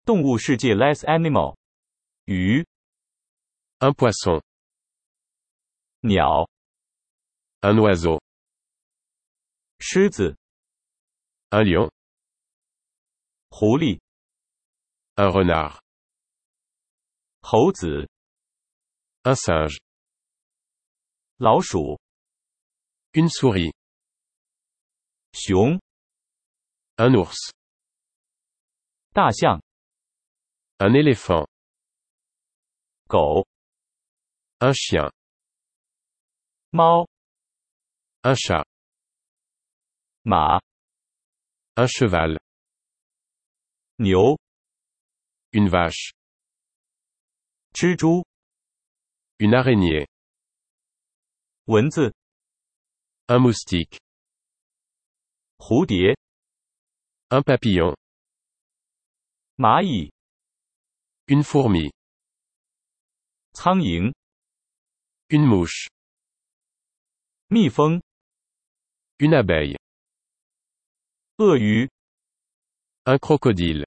动物世界 Less Animal。鱼、 Un poisson. 鸟、 Un oiseau. 狮子、 Un lion. 狐狸、 Un renard. 猴子、 Un singe. 老鼠、 Une souris. 熊、 Un ours. 大象、 Un éléphant. 狗、 Un chien. 猫、 Un chat. 马、 Un cheval. 牛、 Une vache. 蜘蛛、 Une araignée. 蚊子、 Un moustique. 蝴蝶、 Un papillon. 蚂蚁、 Une fourmi. 苍蝇、 Une mouche. 蜜蜂、 Une abeille. 鳄鱼、 Un crocodile.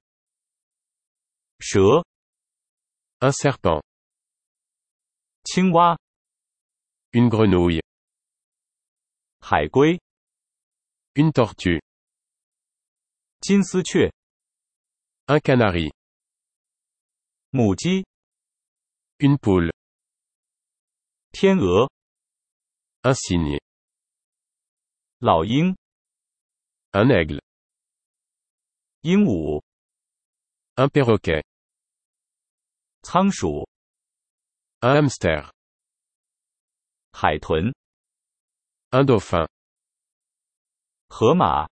蛇、 Un serpent. 青蛙、 Une grenouille. 海龟、 Une tortue. 金丝雀、 Un canari. 母鸡、 Une poule. 天鹅、 Un cygne. 老鹰、 Un aigle. 鹦鹉、 Un perroquet. 仓鼠、 Un hamster. 海豚、 Un dauphin. 河马、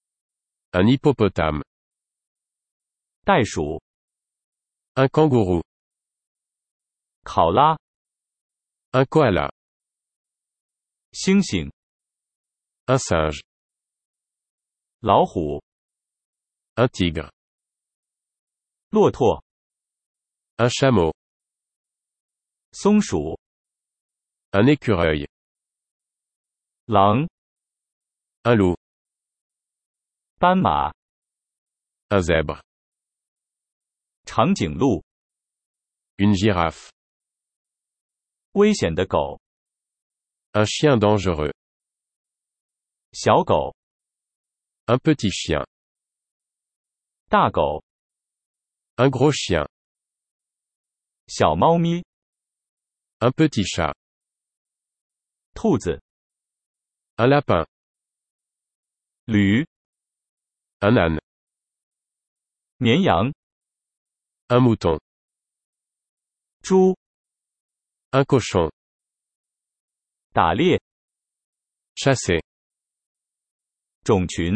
Un hippopotame. 袋鼠、 Un kangourou. 考拉、 Un koala. 猩猩、 Un singe. 老虎、 Un tigre. 骆驼、 Un chameau. 松鼠、 Un écureuil. 狼、 Un loup. 斑马、 Un zèbre. 长颈鹿、 Une girafe. 危险的狗、 Un chien dangereux. 小狗、 Un petit chien. 大狗、 Un gros chien. 小猫咪、 Un petit chat. 兔子、 Un lapin. 驴、 Un âne. 绵羊、 Un mouton. 猪、 Un cochon. 打猎、 Chasser. 种群、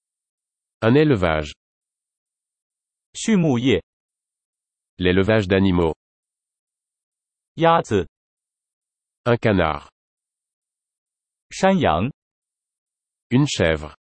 Un élevage. 畜牧业、 L'élevage d'animaux. 鸭子、 Un canard. 山羊、 Une chèvre.